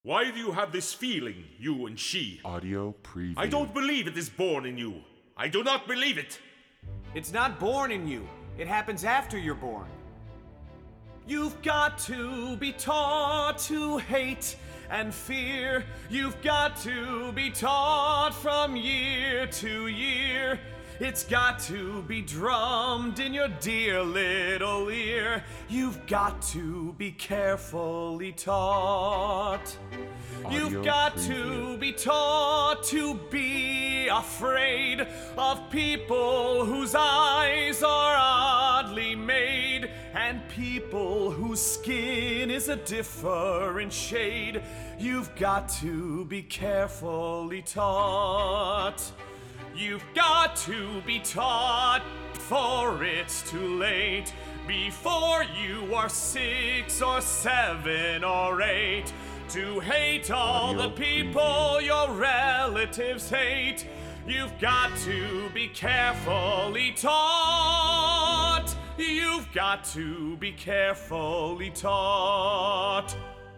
Why do you have this feeling, you and she? Audio preview. I don't believe it is born in you. I do not believe it. It's not born in you. It happens after you're born. You've got to be taught to hate and fear. You've got to be taught from year to year. It's got to be drummed in your dear little ear. You've got to be carefully taught. You've got to be taught to be afraid of people whose eyes are oddly made, and people whose skin is a different shade. You've got to be carefully taught. You've got to be taught before it's too late, before you are 6 or 7 or 8, to hate all the people your relatives hate. You've got to be carefully taught. You've got to be carefully taught.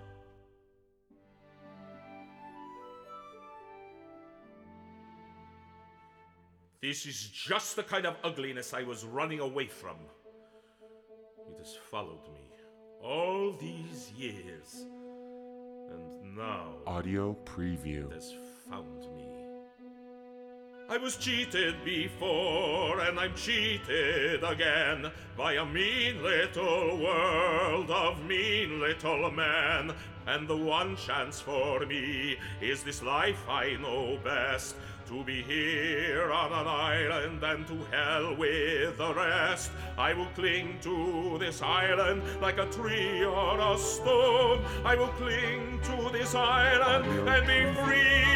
This is just the kind of ugliness I was running away from. It has followed me all these years, and now Audio preview. it has found me. I was cheated before, and I'm cheated again by a mean little world of mean little men. And the one chance for me is this life I know best, to be here on an island and to hell with the rest. I will cling to this island like a tree or a stone. I will cling to this island and be free